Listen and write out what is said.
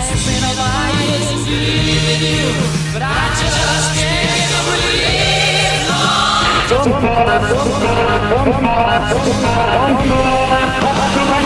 spent all my years believing you, but I just can't breathe. Lord,